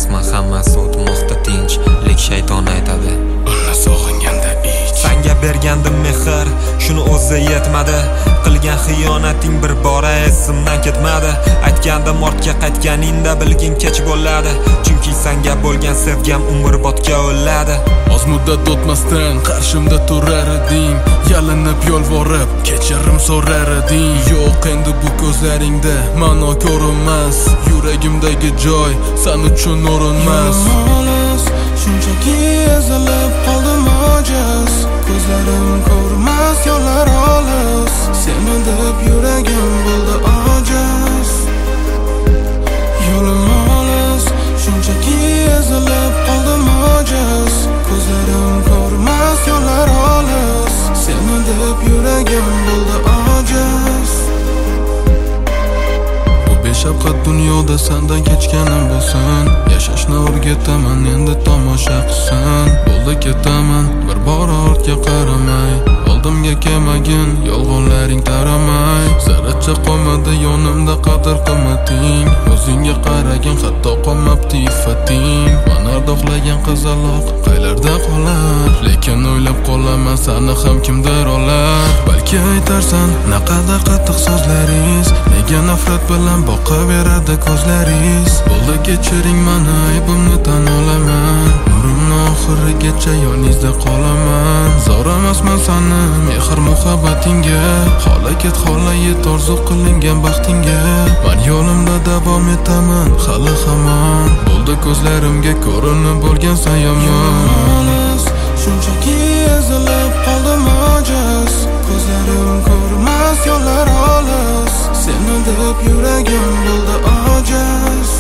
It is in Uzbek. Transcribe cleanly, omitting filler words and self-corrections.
emasman, hammasi o'tmoqda tinchlik shayton aytadi. Uni sog'inganda ich. Senga bergandim mehr, shuni o'zi yetmadi. Qilgan xiyonating bir bora esimdan ketmadi. Aytgandim ortga qaytganingda bilgin kech bo'ladi. Chunki senga bo'lgan sevgam umrbodga o'ladi. Oz muddat o'tmasdan qarshimda turar eding, yalinib yolvorib kechirim so'rar eding. Yo'q endi bu ko'zlaringda ma'no ko'rinmas, yuragimdagi joy sen uchun o'rinmas. Shunchaki ezilib qoldim ojiz, ko'zlarim ko'rmas yo'llar olis, seni deb yuragim bo'ldi ojiz. Yo'lim olis, shunchaki ezilib qoldim ojiz, ko'zlarim ko'rmas yo'llar olis, seni deb yuragim bo'ldi ojiz. Beshafqat dunyoda sendan kechganim bo'lsin, yashashni o'rgataman endi tomosha qilsin. Bo'ldi ketaman bir bora ortga qaramay, oldimga kelmagin yolg'onlaring taramay. Zarracha qolmadi yonimda qadr qimmating, o'zingga qaragin hatto qolmabdi iffating. Mana do'xlagan qizaloq qaylarda qolar, lekin o'ylab qolaman seni ham kimdir olar. Balki aytarsan naqadar qattiq so'zlaringiz, nega nafrat bilan boqaveradi ko'zlaringiz. Bo'ldi kechiring mani, aybimni tan olaman, umrimni oxirigacha yoningizda qolaman. Zor emasman sani mehr muhabbatingga, xola ket xola yet orzu qilingan baxtingga. Men yo'limda davom etaman hali hamon, bo'ldi ko'zlarimga ko'rinib bo'lgansan yomon. Shunchaki ezilib qoldim ojiz, ko'zlarim ko'rmas yo'llar olis, seni deb yuragim bo'ldi ojiz.